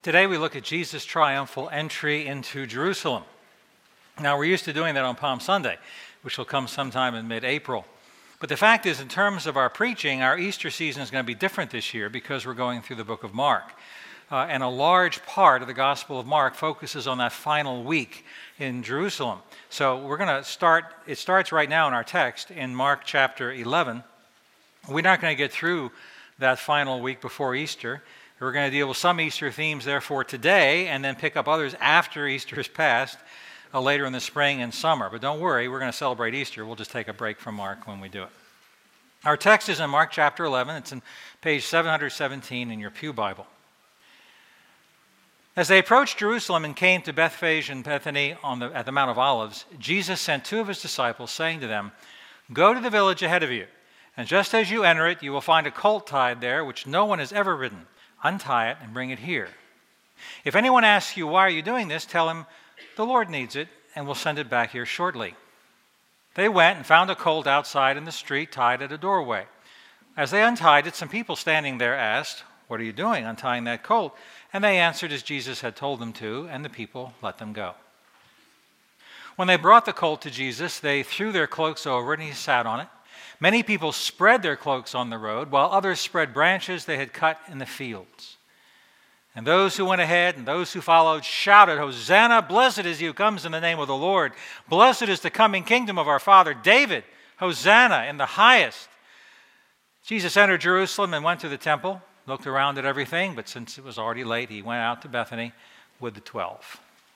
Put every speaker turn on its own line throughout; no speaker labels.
Today we look at Jesus' triumphal entry into Jerusalem. Now we're used to doing that on Palm Sunday, which will come sometime in mid-April. But the fact is, in terms of our preaching, our Easter season is going to be different this year because we're going through the book of Mark. And a large part of the Gospel of Mark focuses on that final week in Jerusalem. So we're going to start, it starts right now in our text in Mark chapter 11. We're not going to get through that final week before Easter. We're going to deal with some Easter themes, therefore, today, and then pick up others after Easter is past, later in the spring and summer. But don't worry, we're going to celebrate Easter. We'll just take a break from Mark when we do it. Our text is in Mark chapter 11. It's in page 717 in your Pew Bible. As they approached Jerusalem and came to Bethphage and Bethany at the Mount of Olives, Jesus sent two of his disciples, saying to them, "Go to the village ahead of you, and just as you enter it, you will find a colt tied there, which no one has ever ridden. Untie it and bring it here. If anyone asks you, 'Why are you doing this?' tell him, 'The Lord needs it, and will send it back here shortly.'" They went and found a colt outside in the street, tied at a doorway. As they untied it, some people standing there asked, "What are you doing, untying that colt?" And they answered as Jesus had told them to, and the people let them go. When they brought the colt to Jesus, they threw their cloaks over it, and he sat on it. Many people spread their cloaks on the road, while others spread branches they had cut in the fields. And those who went ahead and those who followed shouted, "Hosanna, blessed is he who comes in the name of the Lord. Blessed is the coming kingdom of our father David. Hosanna in the highest." Jesus entered Jerusalem and went to the temple, looked around at everything, but since it was already late, he went out to Bethany with the 12.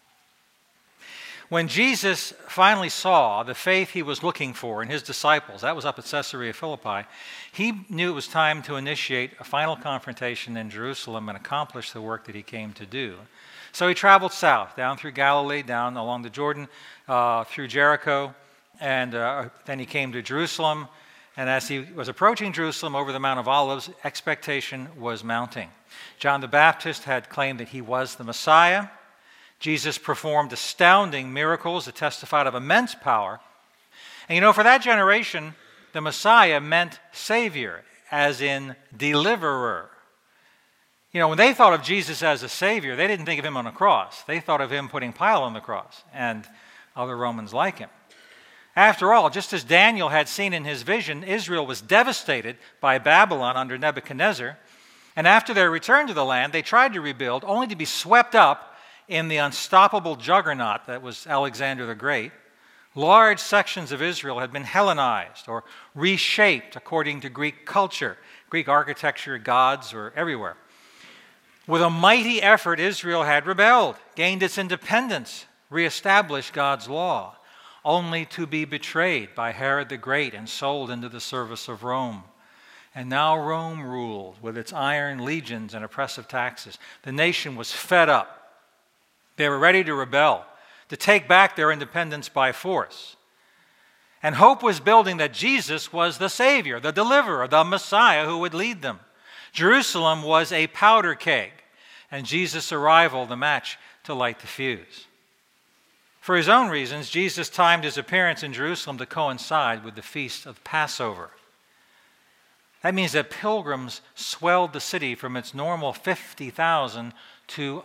When Jesus finally saw the faith he was looking for in his disciples, that was up at Caesarea Philippi, he knew it was time to initiate a final confrontation in Jerusalem and accomplish the work that he came to do. So he traveled south, down through Galilee, down along the Jordan, through Jericho, and then he came to Jerusalem. And as he was approaching Jerusalem over the Mount of Olives, expectation was mounting. John the Baptist had claimed that he was the Messiah. Jesus performed astounding miracles that testified of immense power. And for that generation, the Messiah meant Savior, as in deliverer. When they thought of Jesus as a Savior, they didn't think of him on a cross. They thought of him putting Pilate on the cross and other Romans like him. After all, just as Daniel had seen in his vision, Israel was devastated by Babylon under Nebuchadnezzar. And after their return to the land, they tried to rebuild, only to be swept up in the unstoppable juggernaut that was Alexander the Great. Large sections of Israel had been Hellenized or reshaped according to Greek culture. Greek architecture, gods were everywhere. With a mighty effort, Israel had rebelled, gained its independence, reestablished God's law, only to be betrayed by Herod the Great and sold into the service of Rome. And now Rome ruled with its iron legions and oppressive taxes. The nation was fed up. They were ready to rebel, to take back their independence by force. And hope was building that Jesus was the Savior, the deliverer, the Messiah who would lead them. Jerusalem was a powder keg, and Jesus' arrival the match to light the fuse. For his own reasons, Jesus timed his appearance in Jerusalem to coincide with the feast of Passover. That means that pilgrims swelled the city from its normal 50,000 to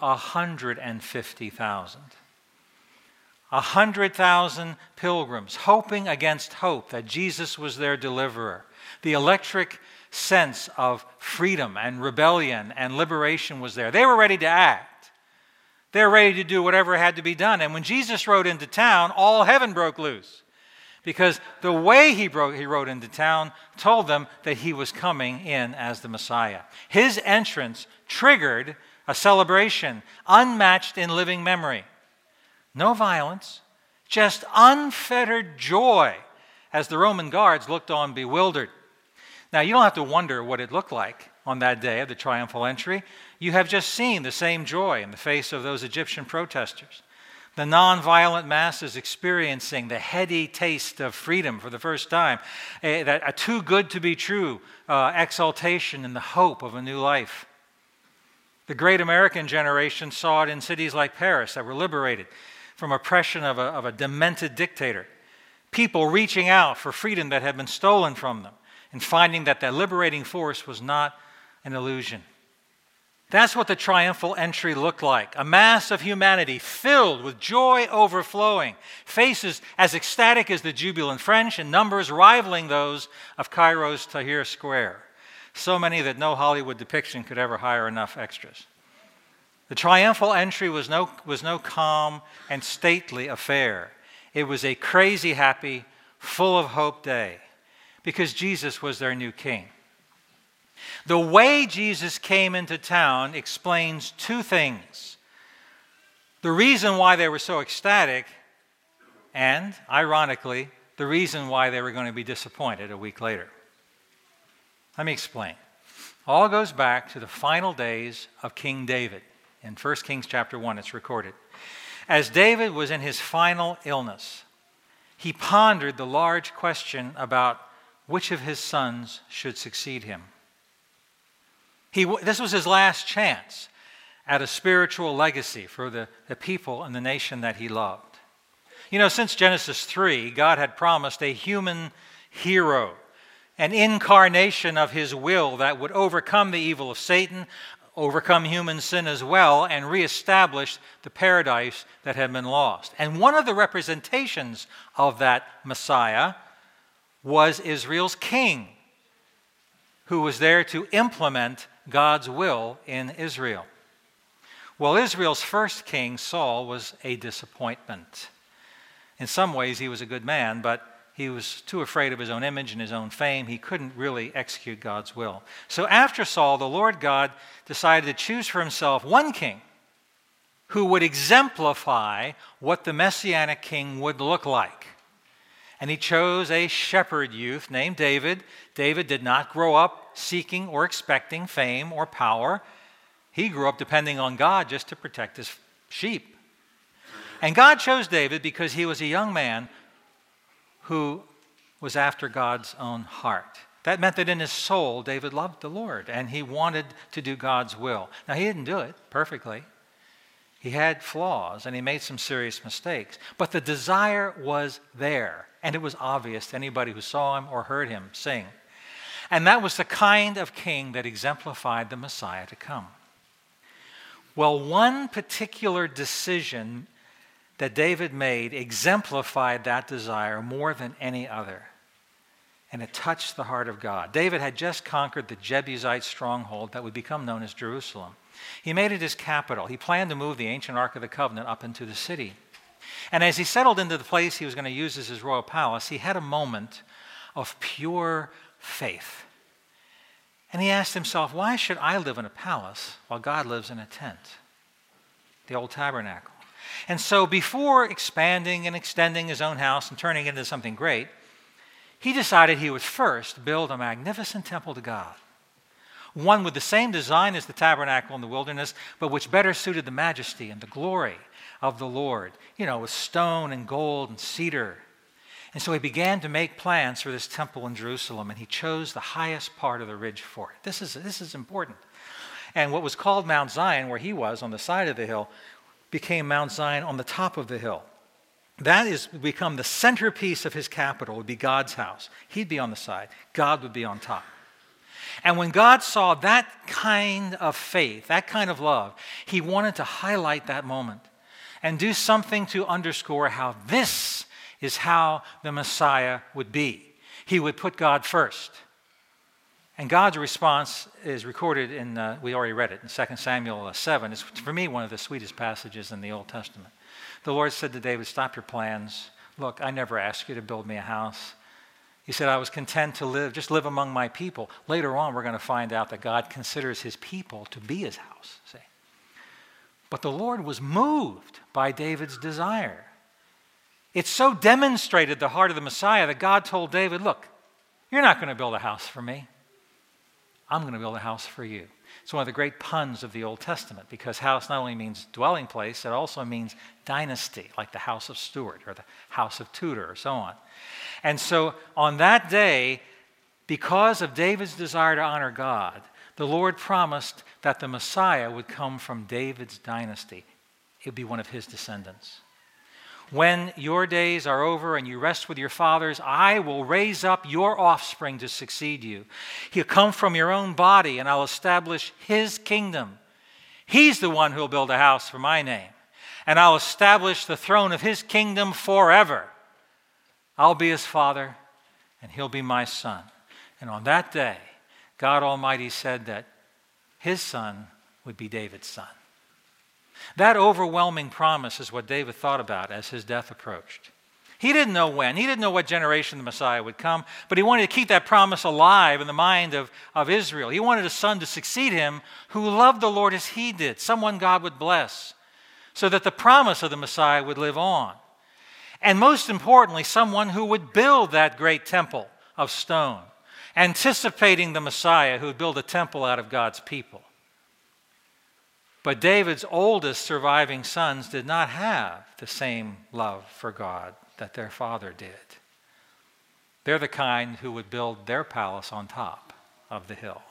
150,000. 100,000 pilgrims, hoping against hope that Jesus was their deliverer. The electric sense of freedom and rebellion and liberation was there. They were ready to act. They were ready to do whatever had to be done. And when Jesus rode into town, all heaven broke loose. Because the way he rode into town told them that he was coming in as the Messiah. His entrance triggered a celebration unmatched in living memory. No violence, just unfettered joy as the Roman guards looked on bewildered. Now, you don't have to wonder what it looked like on that day of the triumphal entry. You have just seen the same joy in the face of those Egyptian protesters. The nonviolent masses experiencing the heady taste of freedom for the first time, a too good to be true exaltation in the hope of a new life. The great American generation saw it in cities like Paris that were liberated from oppression of a demented dictator. People reaching out for freedom that had been stolen from them and finding that liberating force was not an illusion. That's what the triumphal entry looked like. A mass of humanity filled with joy overflowing, faces as ecstatic as the jubilant French and numbers rivaling those of Cairo's Tahrir Square. So many that no Hollywood depiction could ever hire enough extras. The triumphal entry was no calm and stately affair. It was a crazy happy, full of hope day because Jesus was their new king. The way Jesus came into town explains two things. The reason why they were so ecstatic and, ironically, the reason why they were going to be disappointed a week later. Let me explain. All goes back to the final days of King David. In 1 Kings chapter 1, it's recorded. As David was in his final illness, he pondered the large question about which of his sons should succeed him. This was his last chance at a spiritual legacy for the people and the nation that he loved. You know, since Genesis 3, God had promised a human hero, an incarnation of his will that would overcome the evil of Satan, overcome human sin as well, and reestablish the paradise that had been lost. And one of the representations of that Messiah was Israel's king, who was there to implement God's will in Israel. Well, Israel's first king, Saul, was a disappointment. In some ways, he was a good man, but he was too afraid of his own image and his own fame. He couldn't really execute God's will. So after Saul, the Lord God decided to choose for himself one king who would exemplify what the Messianic king would look like. And he chose a shepherd youth named David. David did not grow up seeking or expecting fame or power. He grew up depending on God just to protect his sheep. And God chose David because he was a young man who was after God's own heart. That meant that in his soul, David loved the Lord, and he wanted to do God's will. Now, he didn't do it perfectly. He had flaws, and he made some serious mistakes. But the desire was there, and it was obvious to anybody who saw him or heard him sing. And that was the kind of king that exemplified the Messiah to come. Well, one particular decision that David made exemplified that desire more than any other. And it touched the heart of God. David had just conquered the Jebusite stronghold that would become known as Jerusalem. He made it his capital. He planned to move the ancient Ark of the Covenant up into the city. And as he settled into the place he was going to use as his royal palace, he had a moment of pure faith. And he asked himself, why should I live in a palace while God lives in a tent? The old tabernacle. And so before expanding and extending his own house and turning it into something great, he decided he would first build a magnificent temple to God. One with the same design as the tabernacle in the wilderness, but which better suited the majesty and the glory of the Lord, with stone and gold and cedar. And so he began to make plans for this temple in Jerusalem, and he chose the highest part of the ridge for it. This is important. And what was called Mount Zion, where he was on the side of the hill, became Mount Zion on the top of the hill. That is become the centerpiece of his capital, would be God's house. He'd be on the side. God would be on top. And when God saw that kind of faith, that kind of love, he wanted to highlight that moment and do something to underscore how this is how the Messiah would be. He would put God first. And God's response is recorded in, we already read it, in 2 Samuel 7. It's, for me, one of the sweetest passages in the Old Testament. The Lord said to David, stop your plans. Look, I never asked you to build me a house. He said, I was content to just live among my people. Later on, we're going to find out that God considers his people to be his house. See? But the Lord was moved by David's desire. It so demonstrated the heart of the Messiah that God told David, look, you're not going to build a house for me. I'm going to build a house for you. It's one of the great puns of the Old Testament, because house not only means dwelling place, it also means dynasty, like the house of Stuart or the house of Tudor or so on. And so on that day, because of David's desire to honor God, the Lord promised that the Messiah would come from David's dynasty. It would be one of his descendants. When your days are over and you rest with your fathers, I will raise up your offspring to succeed you. He'll come from your own body, and I'll establish his kingdom. He's the one who will build a house for my name, and I'll establish the throne of his kingdom forever. I'll be his father, and he'll be my son. And on that day, God Almighty said that his son would be David's son. That overwhelming promise is what David thought about as his death approached. He didn't know when. He didn't know what generation the Messiah would come, but he wanted to keep that promise alive in the mind of Israel. He wanted a son to succeed him who loved the Lord as he did, someone God would bless, so that the promise of the Messiah would live on. And most importantly, someone who would build that great temple of stone, anticipating the Messiah who would build a temple out of God's people. But David's oldest surviving sons did not have the same love for God that their father did. They're the kind who would build their palace on top of the hill.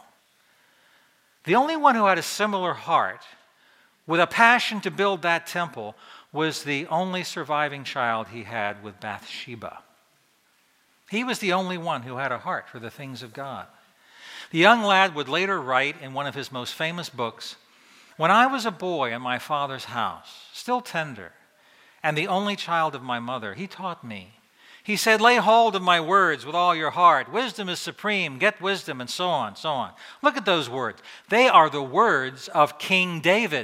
The only one who had a similar heart, with a passion to build that temple, was the only surviving child he had with Bathsheba. He was the only one who had a heart for the things of God. The young lad would later write in one of his most famous books, "When I was a boy in my father's house, still tender, and the only child of my mother, he taught me. He said, 'Lay hold of my words with all your heart. Wisdom is supreme. Get wisdom,' and so on, so on." Look at those words. They are the words of King David,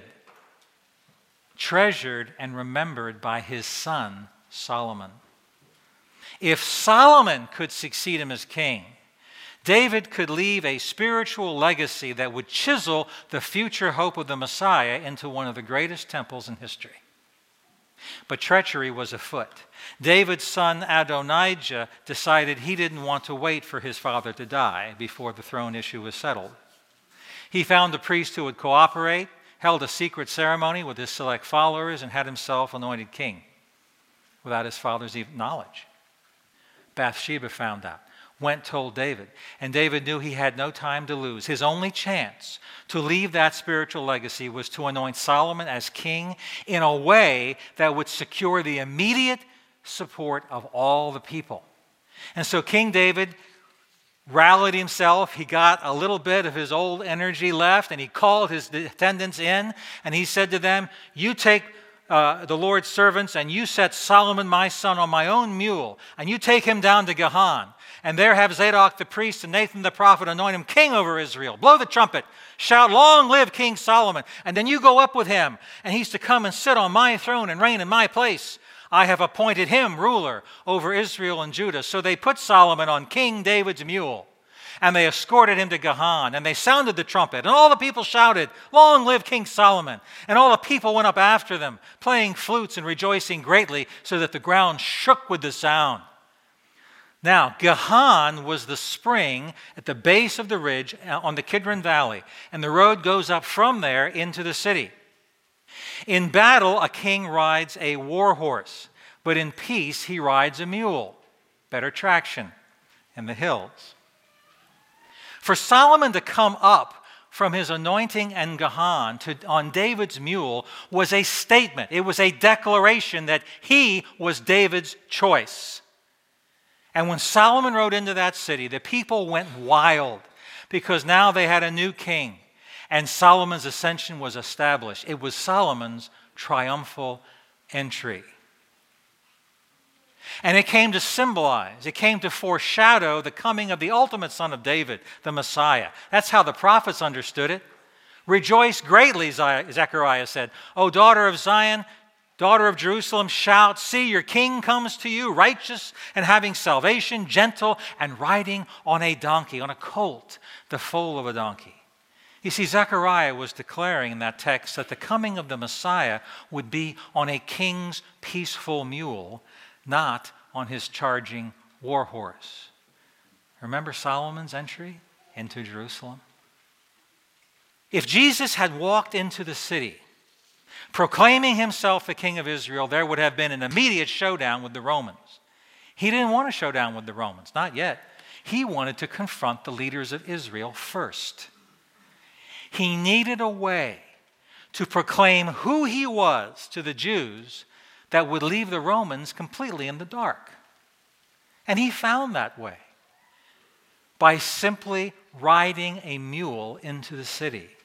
treasured and remembered by his son Solomon. If Solomon could succeed him as king, David could leave a spiritual legacy that would chisel the future hope of the Messiah into one of the greatest temples in history. But treachery was afoot. David's son Adonijah decided he didn't want to wait for his father to die before the throne issue was settled. He found a priest who would cooperate, held a secret ceremony with his select followers, and had himself anointed king without his father's even knowledge. Bathsheba found out, told David, and David knew he had no time to lose. His only chance to leave that spiritual legacy was to anoint Solomon as king in a way that would secure the immediate support of all the people. And so King David rallied himself. He got a little bit of his old energy left, and he called his attendants in, and he said to them, "You take the Lord's servants, and you set Solomon my son on my own mule, and you take him down to Gahan, and there have Zadok the priest and Nathan the prophet anoint him king over Israel. Blow the trumpet, shout, 'Long live King Solomon,' and then you go up with him, and he's to come and sit on my throne and reign in my place. I have appointed him ruler over Israel and Judah." So they put Solomon on King David's mule, and they escorted him to Gahan, and they sounded the trumpet, and all the people shouted, "Long live King Solomon." And all the people went up after them, playing flutes and rejoicing greatly, so that the ground shook with the sound. Now, Gahan was the spring at the base of the ridge on the Kidron Valley, and the road goes up from there into the city. In battle, a king rides a war horse, but in peace, he rides a mule. Better traction in the hills. For Solomon to come up from his anointing in Gahan on David's mule was a statement. It was a declaration that he was David's choice. And when Solomon rode into that city, the people went wild because now they had a new king, and Solomon's ascension was established. It was Solomon's triumphal entry. And it came to symbolize, it came to foreshadow the coming of the ultimate son of David, the Messiah. That's how the prophets understood it. "Rejoice greatly," Zechariah said, "O daughter of Zion, daughter of Jerusalem, shout, see, your king comes to you, righteous and having salvation, gentle and riding on a donkey," on a colt, the foal of a donkey. You see, Zechariah was declaring in that text that the coming of the Messiah would be on a king's peaceful mule, not on his charging war horse. Remember Solomon's entry into Jerusalem? If Jesus had walked into the city proclaiming himself the king of Israel, there would have been an immediate showdown with the Romans. He didn't want a showdown with the Romans, not yet. He wanted to confront the leaders of Israel first. He needed a way to proclaim who he was to the Jews that would leave the Romans completely in the dark. And he found that way by simply riding a mule into the city,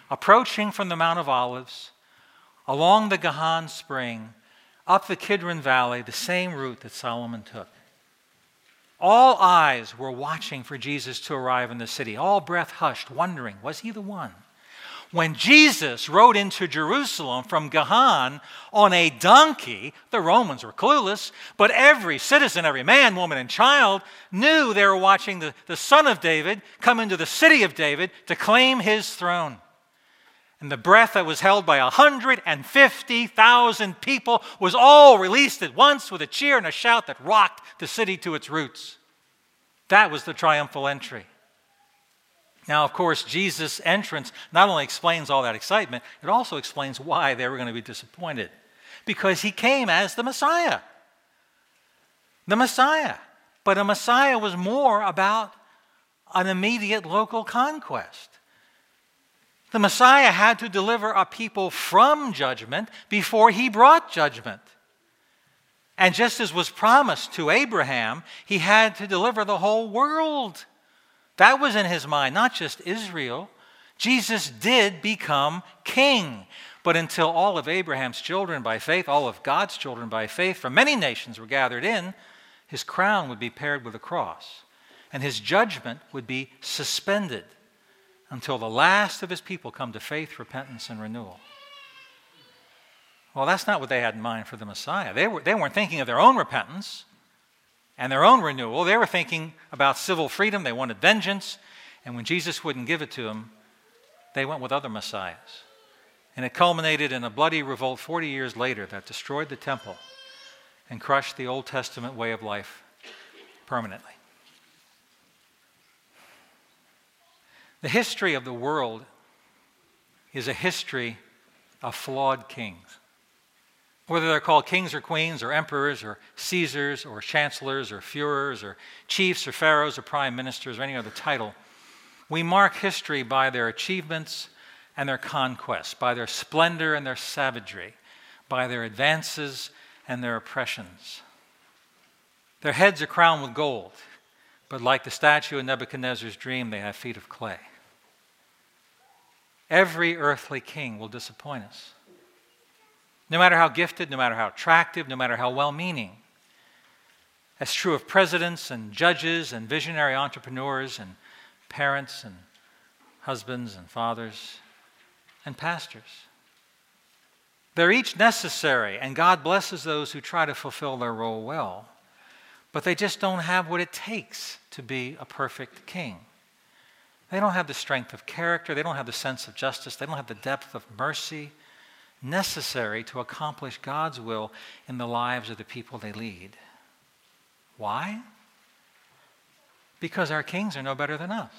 approaching from the Mount of Olives, along the Gahan Spring, up the Kidron Valley, the same route that Solomon took. All eyes were watching for Jesus to arrive in the city, all breath hushed, wondering, was he the one? When Jesus rode into Jerusalem from Gahan on a donkey, the Romans were clueless, but every citizen, every man, woman, and child knew they were watching the Son of David come into the city of David to claim his throne. And the breath that was held by 150,000 people was all released at once with a cheer and a shout that rocked the city to its roots. That was the triumphal entry. Now, of course, Jesus' entrance not only explains all that excitement, it also explains why they were going to be disappointed. Because he came as the Messiah. The Messiah. But a Messiah was more about an immediate local conquest. The Messiah had to deliver a people from judgment before he brought judgment. And just as was promised to Abraham, he had to deliver the whole world. That was in his mind, not just Israel. Jesus did become king. But until all of Abraham's children by faith, all of God's children by faith from many nations were gathered in, his crown would be paired with a cross. And his judgment would be suspended until the last of his people come to faith, repentance, and renewal. Well, that's not what they had in mind for the Messiah. They weren't thinking of their own repentance and their own renewal. They were thinking about civil freedom. They wanted vengeance. And when Jesus wouldn't give it to them, they went with other messiahs. And it culminated in a bloody revolt 40 years later that destroyed the temple and crushed the Old Testament way of life permanently. The history of the world is a history of flawed kings. Whether they're called kings or queens or emperors or Caesars or chancellors or Führers or chiefs or pharaohs or prime ministers or any other title, we mark history by their achievements and their conquests, by their splendor and their savagery, by their advances and their oppressions. Their heads are crowned with gold, but like the statue in Nebuchadnezzar's dream, they have feet of clay. Every earthly king will disappoint us. No matter how gifted, no matter how attractive, no matter how well-meaning. That's true of presidents and judges and visionary entrepreneurs and parents and husbands and fathers and pastors. They're each necessary, and God blesses those who try to fulfill their role well. But they just don't have what it takes to be a perfect king. They don't have the strength of character. They don't have the sense of justice. They don't have the depth of mercy necessary to accomplish God's will in the lives of the people they lead. Why? Because our kings are no better than us.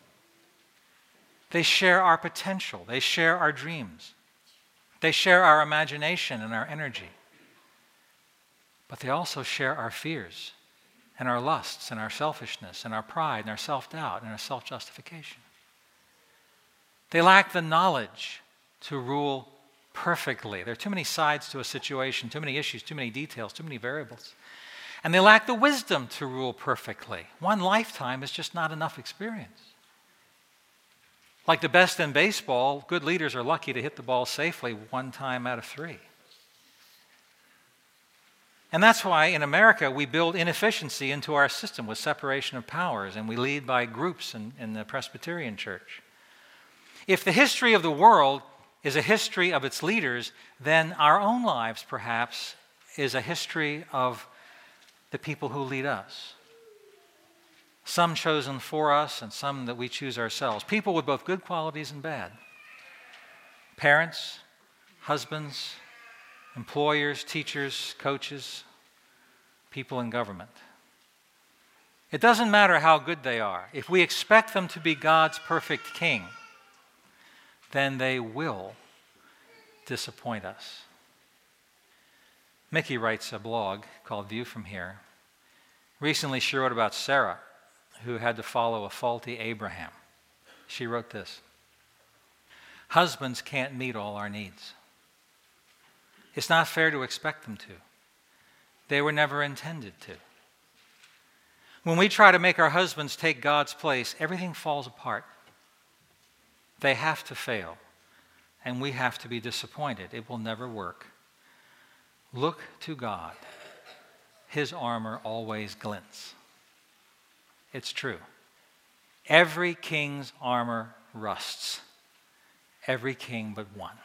They share our potential. They share our dreams. They share our imagination and our energy. But they also share our fears and our lusts and our selfishness and our pride and our self-doubt and our self-justification. They lack the knowledge to rule perfectly. There are too many sides to a situation, too many issues, too many details, too many variables. And they lack the wisdom to rule perfectly. One lifetime is just not enough experience. Like the best in baseball, good leaders are lucky to hit the ball safely one time out of 3. And that's why in America we build inefficiency into our system with separation of powers, and we lead by groups in the Presbyterian Church. If the history of the world is a history of its leaders, then our own lives perhaps is a history of the people who lead us. Some chosen for us and some that we choose ourselves. People with both good qualities and bad. Parents, husbands, employers, teachers, coaches, people in government. It doesn't matter how good they are. If we expect them to be God's perfect king, then they will disappoint us. Mickey writes a blog called View from Here. Recently she wrote about Sarah, who had to follow a faulty Abraham. She wrote this: husbands can't meet all our needs. It's not fair to expect them to. They were never intended to. When we try to make our husbands take God's place, everything falls apart. They have to fail. and we have to be disappointed. It will never work. Look to God. His armor always glints. It's true. Every king's armor rusts. Every king but one.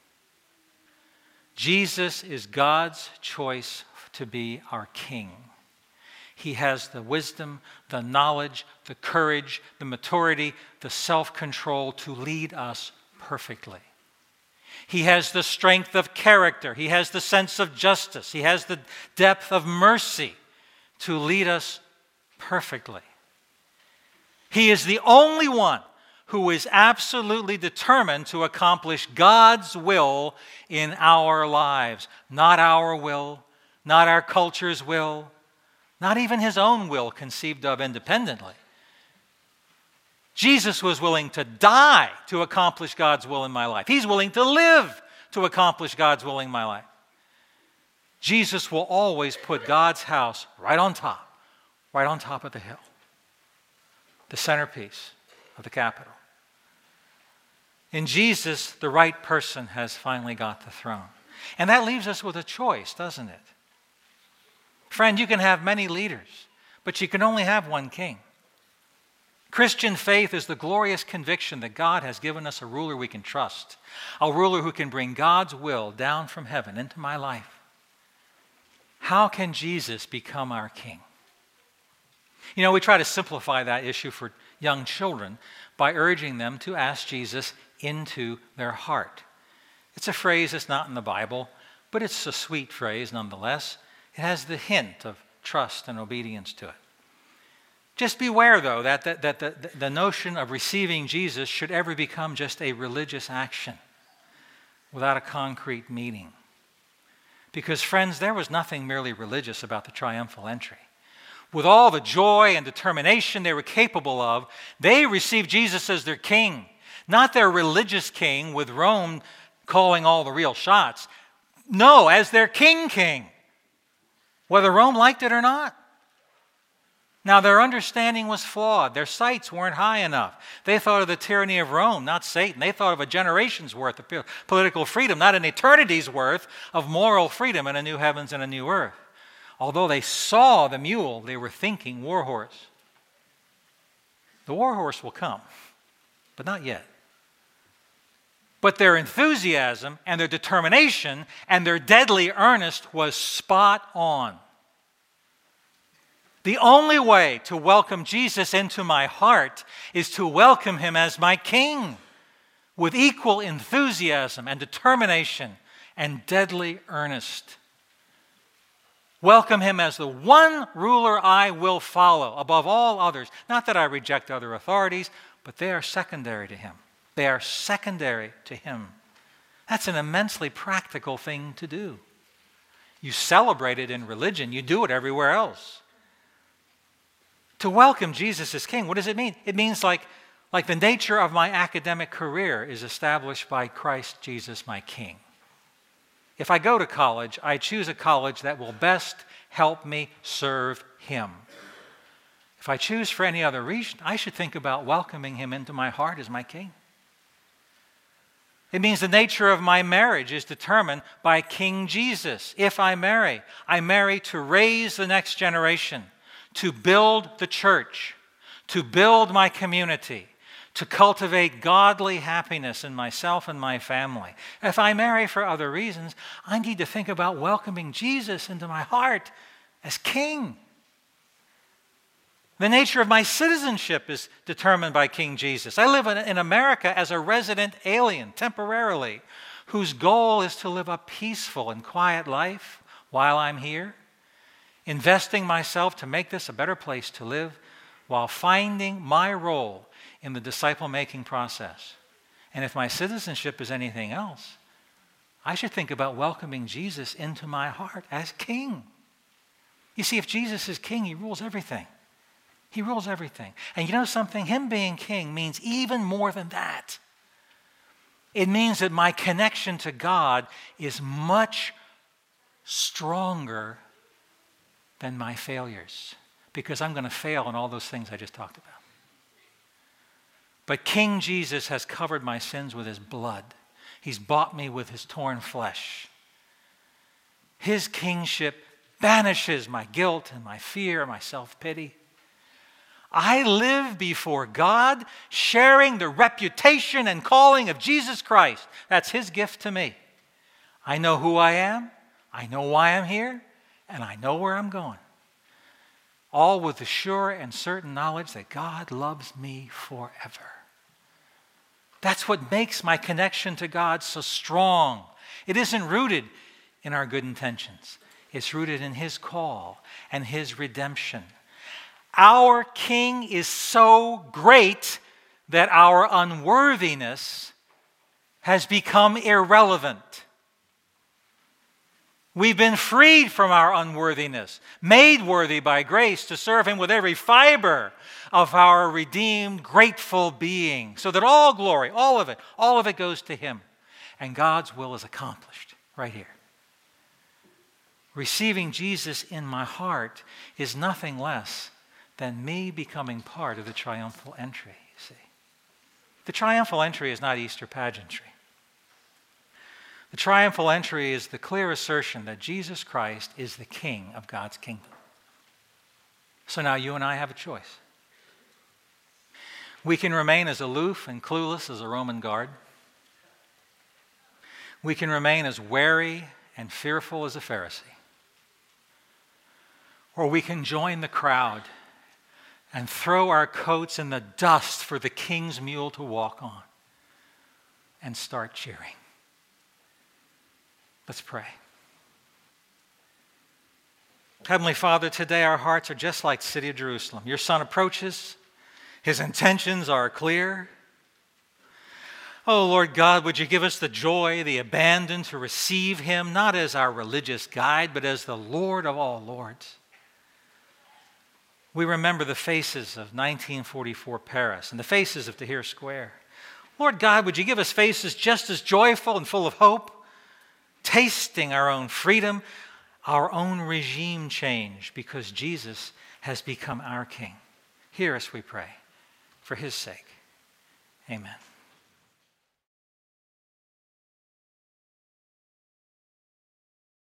Jesus is God's choice to be our king. He has the wisdom, the knowledge, the courage, the maturity, the self-control to lead us perfectly. He has the strength of character. He has the sense of justice. He has the depth of mercy to lead us perfectly. He is the only one who is absolutely determined to accomplish God's will in our lives. Not our will, not our culture's will, not even his own will conceived of independently. Jesus was willing to die to accomplish God's will in my life. He's willing to live to accomplish God's will in my life. Jesus will always put God's house right on top of the hill, the centerpiece of the Capitol. In Jesus, the right person has finally got the throne. And that leaves us with a choice, doesn't it? Friend, you can have many leaders, but you can only have one king. Christian faith is the glorious conviction that God has given us a ruler we can trust, a ruler who can bring God's will down from heaven into my life. How can Jesus become our king? You know, we try to simplify that issue for young children by urging them to ask Jesus into their heart. It's a phrase that's not in the Bible, but it's a sweet phrase nonetheless. It has the hint of trust and obedience to it. Just beware, though, that the notion of receiving Jesus should ever become just a religious action without a concrete meaning. Because, friends, there was nothing merely religious about the triumphal entry. With all the joy and determination they were capable of, they received Jesus as their king, not their religious king with Rome calling all the real shots. No, as their king, whether Rome liked it or not. Now, their understanding was flawed. Their sights weren't high enough. They thought of the tyranny of Rome, not Satan. They thought of a generation's worth of political freedom, not an eternity's worth of moral freedom in a new heavens and a new earth. Although they saw the mule, they were thinking war horse. The war horse will come, but not yet. But their enthusiasm and their determination and their deadly earnest was spot on. The only way to welcome Jesus into my heart is to welcome him as my king with equal enthusiasm and determination and deadly earnest. Welcome him as the one ruler I will follow above all others. Not that I reject other authorities, but they are secondary to him. They are secondary to him. That's an immensely practical thing to do. You celebrate it in religion. You do it everywhere else. To welcome Jesus as king, what does it mean? It means like the nature of my academic career is established by Christ Jesus, my king. If I go to college, I choose a college that will best help me serve him. If I choose for any other reason, I should think about welcoming him into my heart as my king. It means the nature of my marriage is determined by King Jesus. If I marry to raise the next generation, to build the church, to build my community, to cultivate godly happiness in myself and my family. If I marry for other reasons, I need to think about welcoming Jesus into my heart as king. The nature of my citizenship is determined by King Jesus. I live in America as a resident alien, temporarily, whose goal is to live a peaceful and quiet life while I'm here, investing myself to make this a better place to live while finding my role in the disciple-making process. And if my citizenship is anything else, I should think about welcoming Jesus into my heart as king. You see, if Jesus is king, he rules everything. He rules everything. And you know something? Him being king means even more than that. It means that my connection to God is much stronger than my failures, because I'm going to fail in all those things I just talked about. But King Jesus has covered my sins with his blood. He's bought me with his torn flesh. His kingship banishes my guilt and my fear, my self-pity. I live before God, sharing the reputation and calling of Jesus Christ. That's his gift to me. I know who I am, I know why I'm here, and I know where I'm going. All with the sure and certain knowledge that God loves me forever. That's what makes my connection to God so strong. It isn't rooted in our good intentions. It's rooted in his call and his redemption. Our King is so great that our unworthiness has become irrelevant. We've been freed from our unworthiness, made worthy by grace to serve him with every fiber of our redeemed, grateful being, so that all glory, all of it goes to him. And God's will is accomplished right here. Receiving Jesus in my heart is nothing less than me becoming part of the triumphal entry, you see. The triumphal entry is not Easter pageantry. The triumphal entry is the clear assertion that Jesus Christ is the King of God's kingdom. So now you and I have a choice. We can remain as aloof and clueless as a Roman guard. We can remain as wary and fearful as a Pharisee. Or we can join the crowd and throw our coats in the dust for the King's mule to walk on and start cheering. Let's pray. Heavenly Father, today our hearts are just like the city of Jerusalem. Your Son approaches. His intentions are clear. Oh, Lord God, would you give us the joy, the abandon to receive him, not as our religious guide, but as the Lord of all lords. We remember the faces of 1944 Paris and the faces of Tahrir Square. Lord God, would you give us faces just as joyful and full of hope, tasting our own freedom, our own regime change, because Jesus has become our King. Hear us, we pray, for his sake. Amen.